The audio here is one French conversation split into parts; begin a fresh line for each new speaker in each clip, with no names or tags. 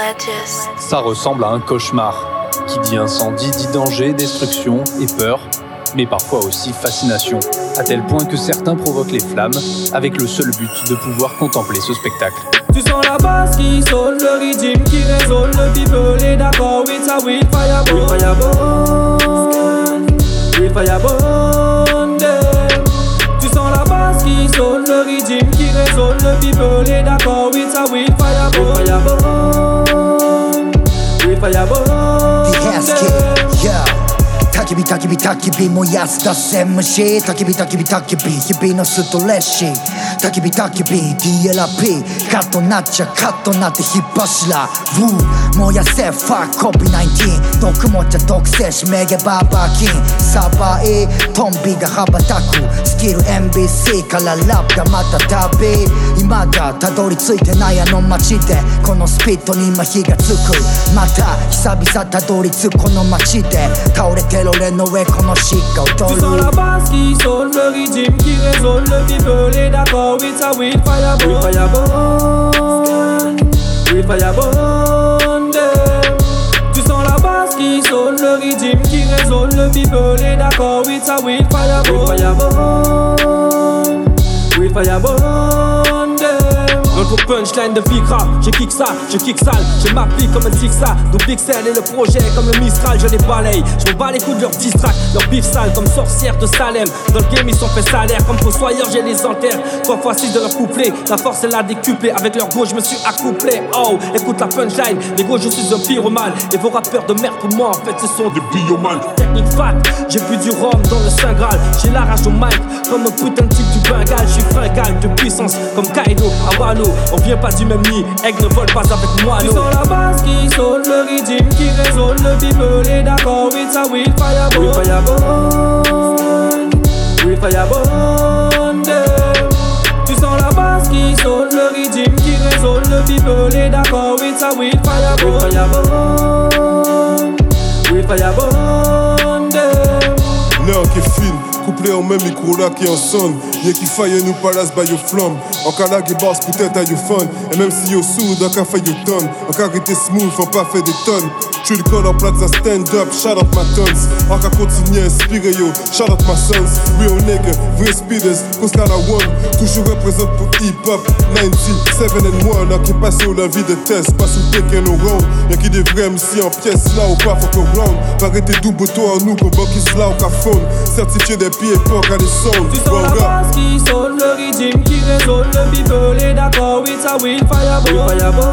Ça ressemble à un cauchemar. Qui dit incendie dit danger, destruction et peur, mais parfois aussi fascination, à tel point que certains provoquent les flammes avec le seul but de pouvoir contempler ce spectacle.
Tu sens la basse qui sonne, le rythme qui résonne, le people est d'accord, with a will fireball. Will fireball, tu sens la basse qui sonne, le rythme qui résonne, le people est d'accord, with a will fireball. Will fireball,
yeah. 焚き火焚き火焚き火燃やす出す MC 焚き火焚き火焚き火日々のストレッシー焚き火焚き火 DLP カットなっちゃカットなって火柱 燃やせ Fuck COVID-19 毒持っちゃ毒性しめげバーバーキンサバイトンビが羽ばたくスキル MBC からラップがまた旅未だたどり着いてないあの街でこのスピットに今火がつくまた久々たどり着くこの街で倒れてる俺の上このシカ踊る
Tu sens la basse qui sonne, le rythme qui résonne, le people est d'accord, with a will fireball. Will fireball, tu sens la basse qui sonne, le rythme qui résonne, le people est d'accord, with a will fireball. Will fireball, notre punchline de Vigra, je kick sale, je m'applique comme un zigzag. Nos pixels et le projet comme le Mistral, je les balaye. Je me bats les coups de leur distract, leur bif sale comme sorcière de Salem. Dans le game ils sont fait salaire, comme fossoyeur j'ai les enterre. 3 x 6 de leur couplet, la force elle a décuplé. Avec leur go je me suis accouplé. Oh, écoute la punchline, les gros je suis un pyromane. Et vos rappeurs de merde pour moi en fait ce sont des biomanes. Technique fat, j'ai bu du rhum dans le Saint Graal. J'ai la rage au mic, comme un putain de type du Bengale. Je suis fringal de puissance comme Kaido, Awano. On vient pas du même nid, aigle ne vole pas avec moi. Tu sens la basse qui sonne, le rythme qui résonne, le people est d'accord, with a will fireball. Will fireball, tu sens la basse qui sonne, le rythme qui résonne, le people est d'accord, with a will fireball. Will fireball,
l'heure qui fine, couplé en même micro là qui en sonne. Y'a qui faille nous palace by your flamme. En cas là qui boss peut-être à your fun. Et même si yo sourd, en cas fait your tonne. En cas qui était smooth, faut pas faire des tonnes. Tu le call en plaza stand up, shout out my tons. En cas continue inspiré yo, shout out my sons. Real nigga, vrai speeders, cause là la one. Toujours représente pour hip hop, 97 and 1. En qui passe sur la vie de test, pas sous Tekken au round. Y'a qui des vrais MC en pièces là ou pas, faut qu'on round. Pas arrêter double toi en nous, qu'on qui se là ou qu'à phone. Certifié des pieds pour qu'à des sons.
Tu sens la basse qui sonne, le rythme qui résonne, le people est d'accord, with a will fireball.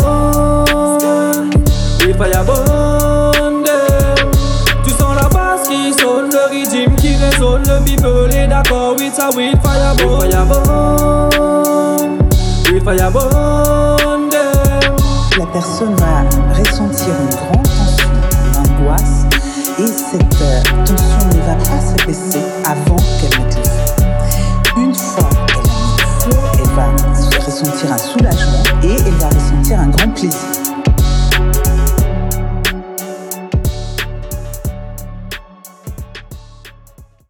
Will fireball, tu sens la basse qui sonne, le rythme qui résonne, le people est d'accord, with a will fireball. Will fireball,
la personne va ressentir une grande tension, une angoisse, et cette tension ne va pas se baisser avant qu'elle mette le feu. Une fois qu'elle a mis le feu, elle va ressentir un soulagement et elle va ressentir un grand plaisir.